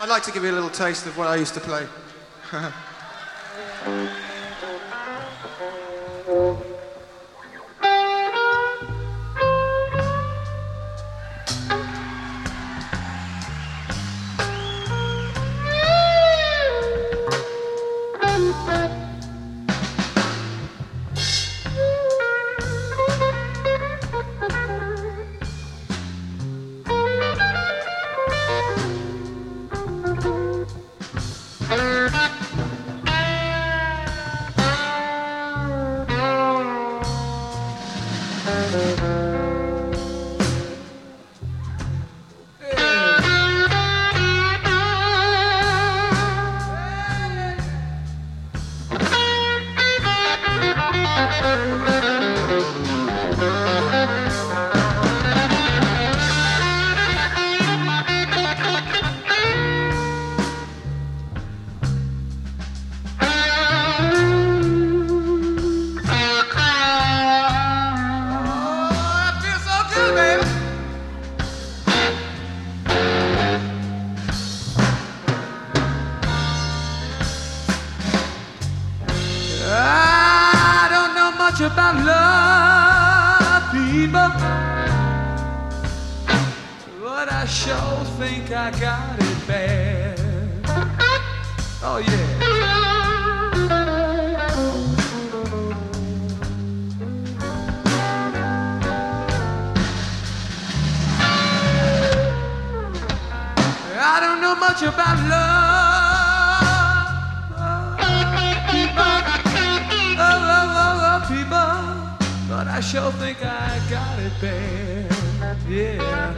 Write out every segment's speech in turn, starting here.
I'd like to give you a little taste of what I used to play. About love, people, but I sure think I got it bad. Oh yeah. I don't know much about love, people. People, but I sure think I got it bad, yeah.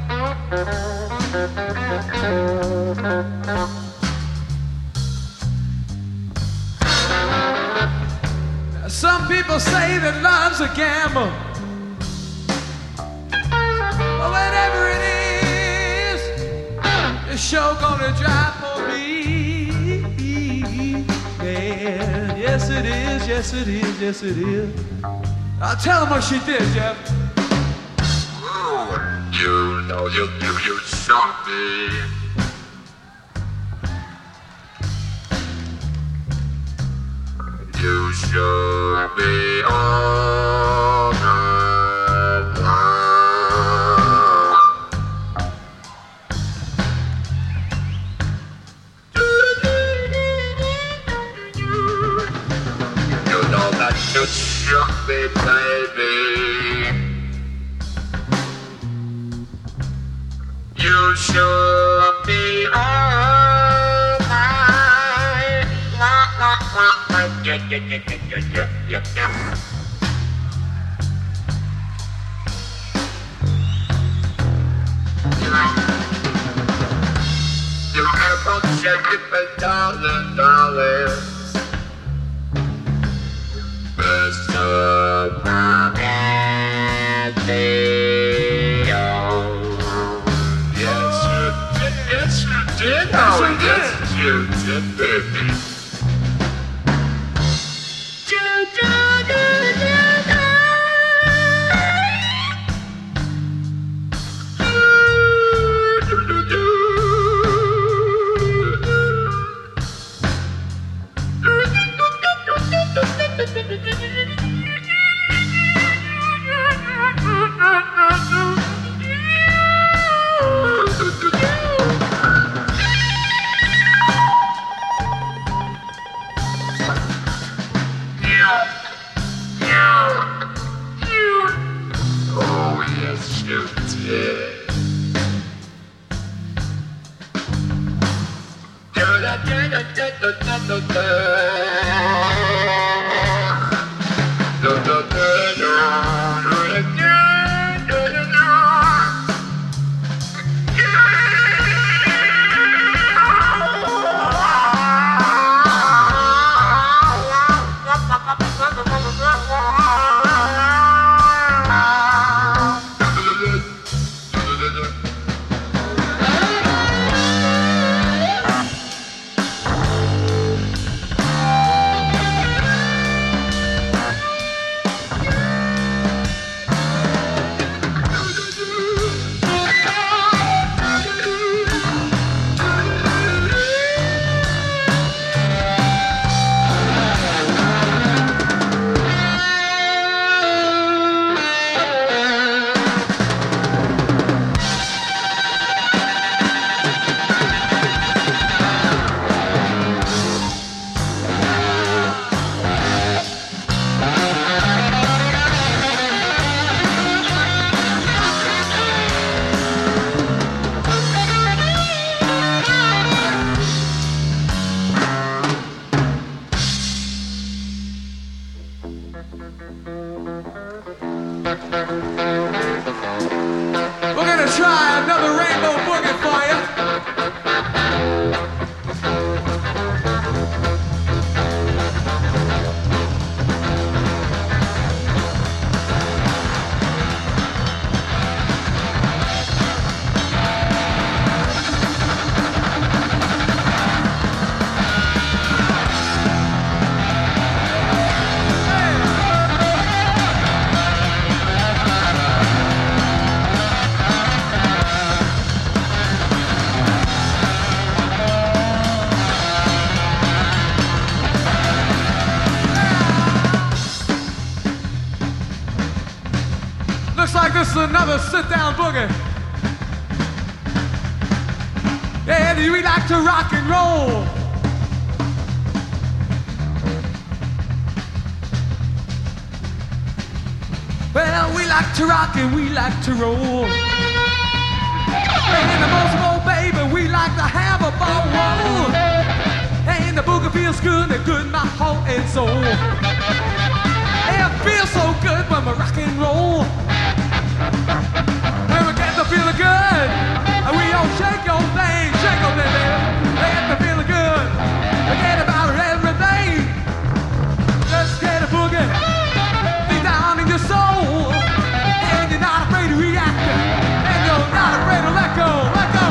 Now, some people say that love's a gamble, but whatever it is, it's sure gonna drive for me. Yes it is, yes it is, yes it is. I'll tell him what she did, Jeff. Oh, you know you shot me. You should be all night long. You know that you shook me, baby. You should be all night long. Yeah. You have on shake it, but darling. Best of my day. Yes, you did. Oh, yes, you did, baby. another sit-down boogie. Yeah, we like to rock and roll. Well, we like to rock and we like to roll. And the most of all, baby, we like to have a ball roll. And the boogie feels good and good in my heart and soul. And it feels so good when we rock and roll. When we get to feeling good, and we all shake your thing, baby. They get to feeling good. Forget about everything. Just get a boogie deep down in your soul. And you're not afraid to react. And you're not afraid to let go. Let go.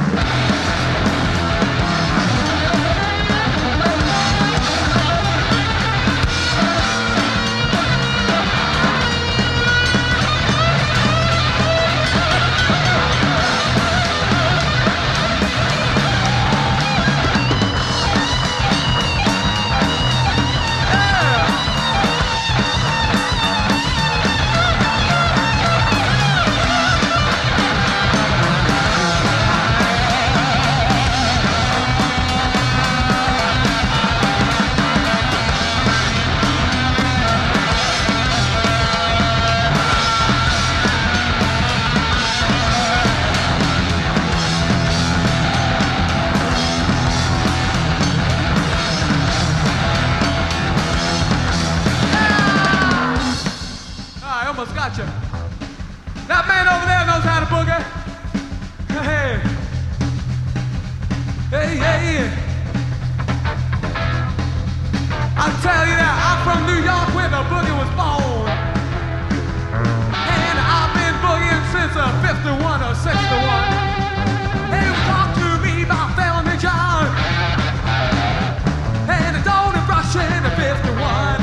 Gotcha. That man over there knows how to boogie. Hey, hey, hey. I tell you that I'm from New York where the boogie was born. And I've been boogieing since 51 or 61. Hey, talk to me about Felony John. And the dawn of Russian 51.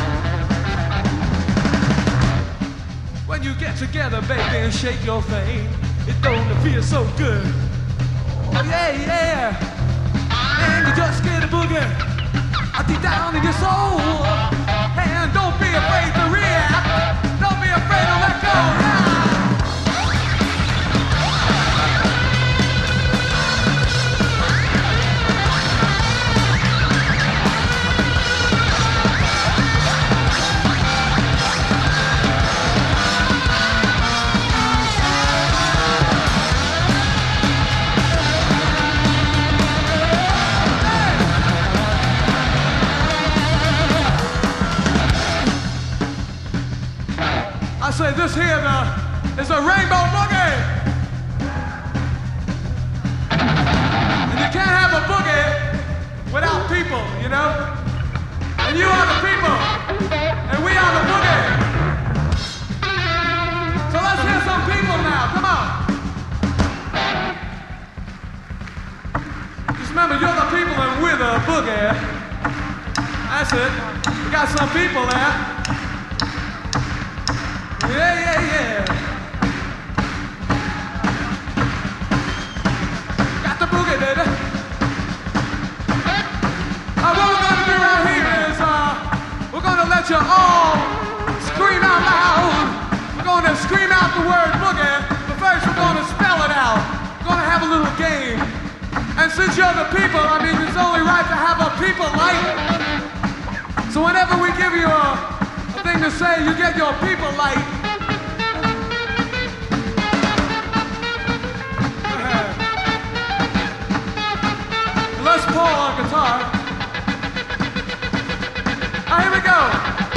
When you get together, baby, and shake your thing, it don't feel so good. Oh, yeah, yeah. And you just get a boogie deep down in your soul. And don't be afraid to react. Don't be afraid to let go. Yeah. I say this here is a rainbow boogie. And you can't have a boogie without people, you know? And you are the people, and we are the boogie. So let's hear some people now, come on. Just remember, you're the people and we're the boogie. That's it. We got some people there. Yeah, yeah, yeah. Got the boogie, baby. What we're gonna do right here is we're gonna let you all scream out loud. We're gonna scream out the word boogie, but first we're gonna spell it out. We're gonna have a little game. And since you're the people, I mean, it's only right to have a people light. So whenever we give you a thing to say, you get your people light. Les Paul on guitar. Here we go.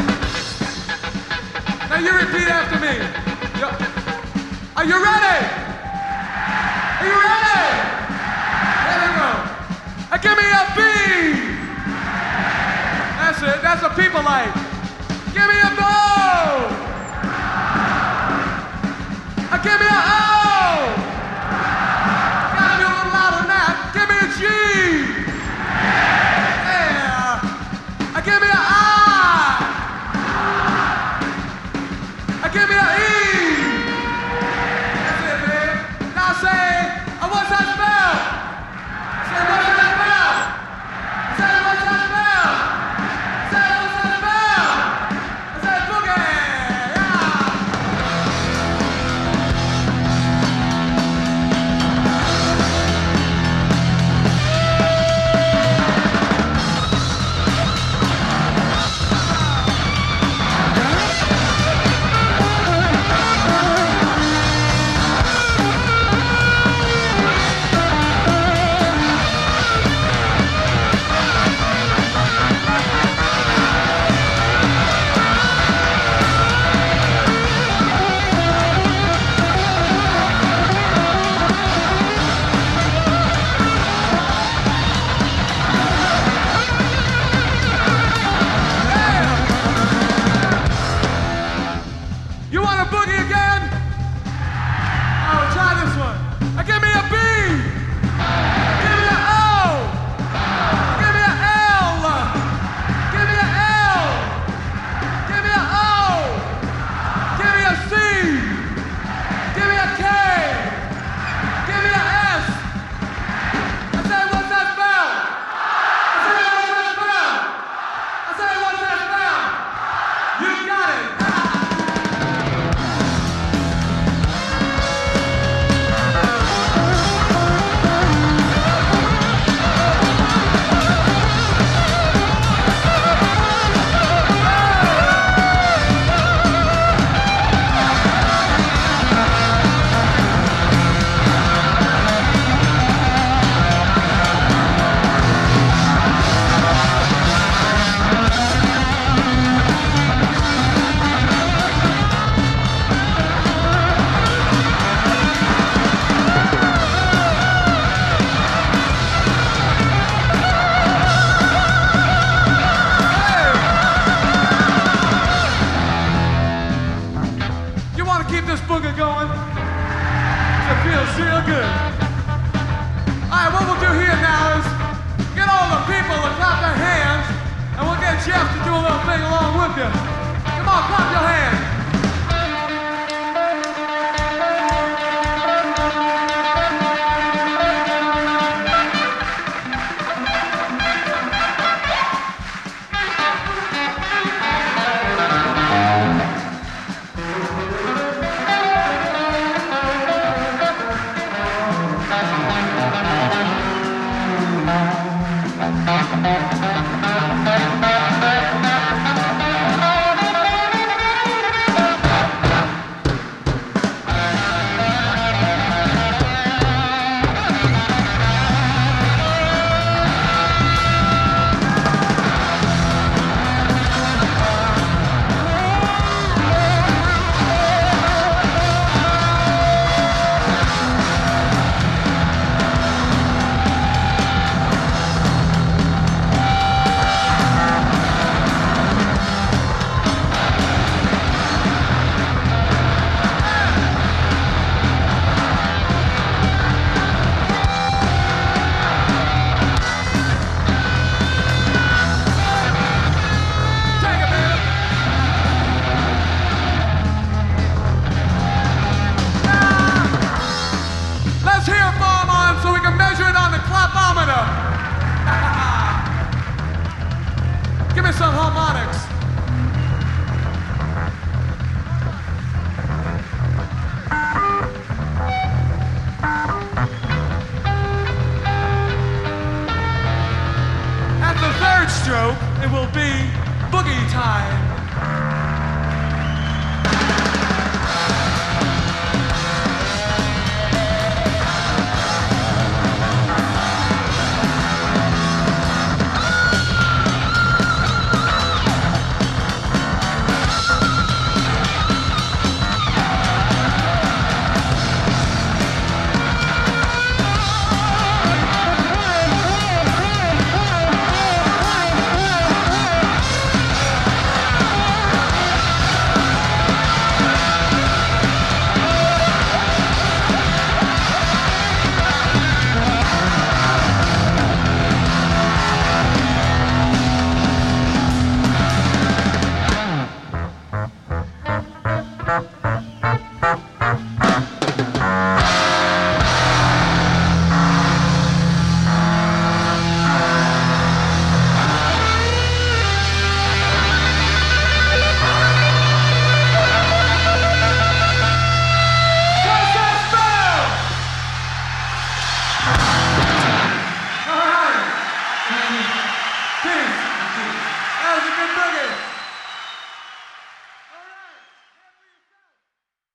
Now you repeat after me. Are you ready? Are you ready? There we go. Give me a B. That's it. That's a people light. Give me a bo. Give me a O. Gotta be a little louder than that. Give me a G. Yeah. Give me a I. Give me a E. That's it, man. Now say, what's that spell? Say, what's that spell? Say, what's that spell? Say, what's that spell? Say, boogie. Yeah. Give me some harmonics. At the third stroke, it will be boogie time.